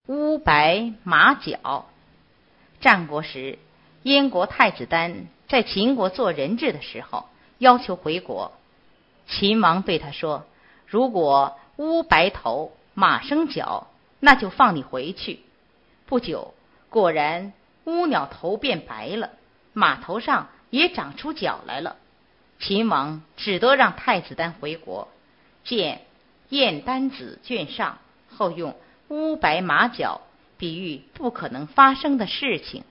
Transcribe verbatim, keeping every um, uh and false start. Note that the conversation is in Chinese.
乌白马角。战国时，燕国太子丹在秦国做人质的时候，要求回国。秦王对他说：如果乌白头马生角，那就放你回去。不久，果然乌鸟头变白了，马头上也长出角来了。秦王只得让太子丹回国。见《燕丹子》卷上，后用乌白马角比喻不可能发生的事情。